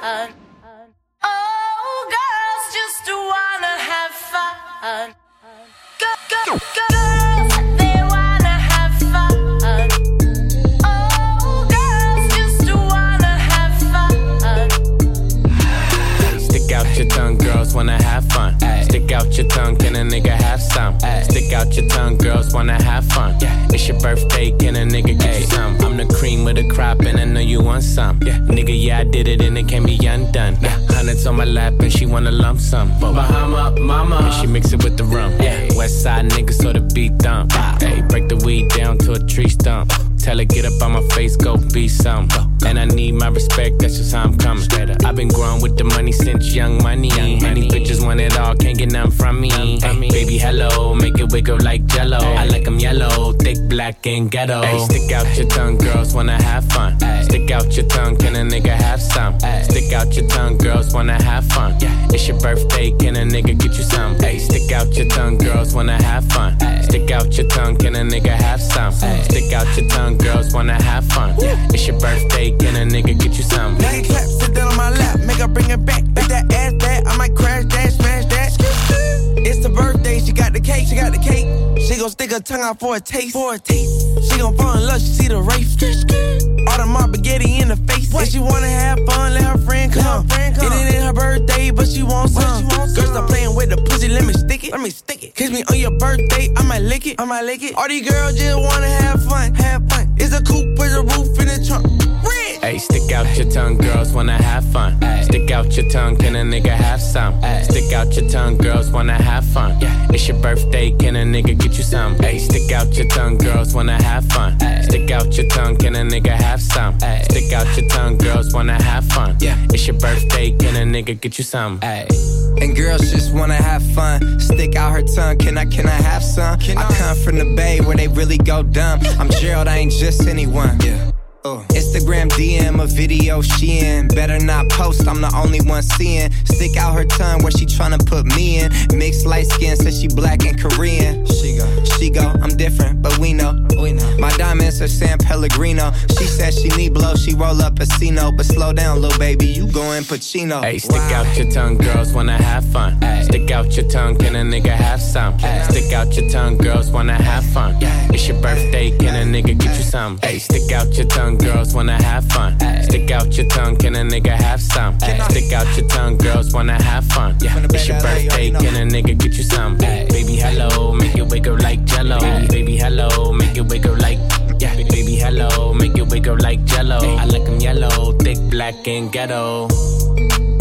Oh, girls just wanna have fun. Girls, they wanna have fun. Oh, girls just wanna have fun. Stick out your tongue, girls wanna have fun. Stick out your tongue, can a nigga have some? Stick out your tongue, girls wanna have fun. It's your birthday, can a nigga get you some? I'm the cream of the crop and I know you want some. Nigga, yeah, I did it and it can't be undone. Hundreds on my lap and she wanna lump sum. Bahama, mama, and she mix it with the rum. West side nigga, so the beat thump. Hey, break the weed down to a tree stump. Tell her get up on my face, go be some. And I need my respect, that's just how I'm coming. I've been growing with the money since young money. Many bitches want it all, can't get none from me. Hey, baby, hello, make it wiggle like jello. I like them yellow, thick, black, and ghetto. Hey, stick out your tongue, girls wanna have fun. Stick out your tongue, can a nigga have some? Stick out your tongue, girls wanna have fun. It's your birthday, can a nigga get you some? Hey, stick out your tongue, girls wanna have fun. Stick out your tongue, can a nigga have some? Stick out your tongue, girls wanna have fun. It's your birthday, can a nigga get you some? Nigga clap, sit down on my lap, make her bring it back. Make that ass back, I might crash that, smash that. It's the birthday, she got the cake, She gon' stick her tongue out for a taste, She gon' fall in love, she see the race. All the mob spaghetti in the face. If she wanna have fun, let her friend come. It ain't her birthday, but she wants some. Girls stop playing with the pussy, let me stick it. Kiss me on your birthday, I might lick it. All these girls just wanna have fun. It's a coupe with a roof in the trunk. Hey, stick out your tongue, girls wanna have fun. Stick out your tongue, can a nigga have some? Stick out your tongue, girls wanna have fun. It's your birthday, can a nigga get you some? Hey, stick out your tongue, girls wanna have fun. Stick out your tongue, can a nigga have some? Stick out your tongue, girls wanna have fun. It's your birthday, can a nigga get you some? And girls just wanna have fun. Stick out her tongue, can I have some? I come from the Bay where they really go dumb. I'm Gerald, I ain't just anyone. Instagram DM a video she in. Better not post, I'm the only one seeing. Stick out her tongue where she tryna put me in. Mixed light skin, says she black and Korean. She go, I'm different, but we know. My diamonds are San Pellegrino. She says she need blow, she roll up a Cino. But slow down, little baby, you going Pacino. Hey, stick out your tongue, girls wanna have fun. Stick out your tongue, can a nigga have some? Stick out your tongue, girls wanna have fun. It's your birthday, can a nigga get you some? Hey, stick out your tongue, girls wanna have fun. Stick out your tongue, can a nigga have some? Stick out your tongue, girls wanna have fun. It's your birthday, can a nigga get you some? Baby, hello, make it wiggle like jello. Baby, hello, make it wiggle like. Baby, hello, make it wiggle like jello. I like them yellow, thick, black, and ghetto.